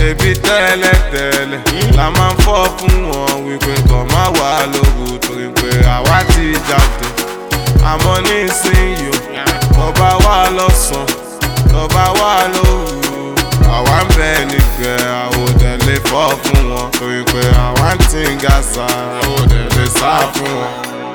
ṣebí tẹ́lẹ̀tẹ́lẹ̀ la máa ń fọ́ fún wọn wípé kàn má wà lóru torí pé àwa ti jáde. Àmọ́ nísìnyí tó bá wà lọ́sàn tó bá wà lóru àwa ń bẹ nígbẹ́ àwòdẹ̀lẹ̀ fọ́ fún wọn torí pé àwa ń tí ń ga sa àwòdẹ̀lẹ̀ sá fún wọn.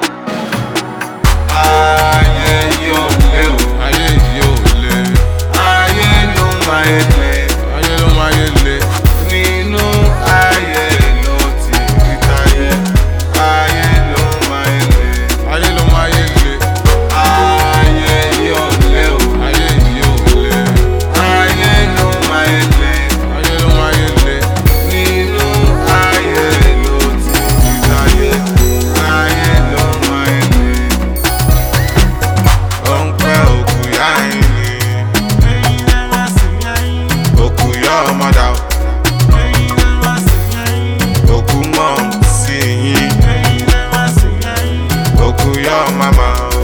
Ayé yóò lé o, ayé yóò lé, ayé ló máa ń lé, ayé ló máa ń lé. Nínú ayé ló ti rí táyé, ayé ló máa ń lé, ayé ló máa ń lé. Ayé yóò lé o, ayé yóò lé, ayé ló máa ń lé, ayé ló máa ń lé. Nínú ayé ló ti rí táyé, ayé ló máa ń lé. Ó ń pẹ́ òkú yá ẹ̀yìn, òkú yá ọmọdà, òkú mọ̀ sí yín, òkú yá màmá o.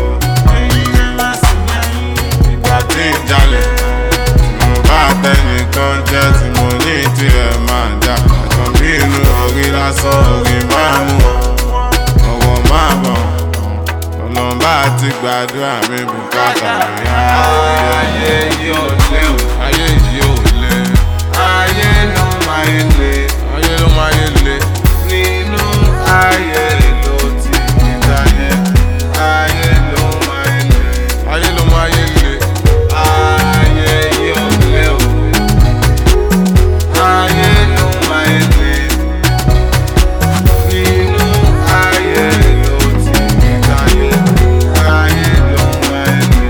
Ìgbà tí ń jalè, mo bá tẹnìkan jẹ́ tí mo ní tirẹ̀ máa jà. Àkàn bí inú orí lásán orí máa mú ọwọ́ máa bọ̀. Ọlọ́mbà ti gbàdúrà mi bùkátà mi. Ayé yóò lé o, ayé yóò lé, ayé ló máa ń lé, ayé ló máa ń lé. Nínú ayé ló ti rí táyé, ayé ló máa ń lé, ayé ló máa ń lé. Ayé yóò lé o, ayé ló máa ń lé. Nínú ayé ló ti rí táyé, ayé ló máa ń lé.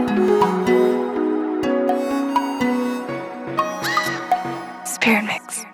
Spirit Mix.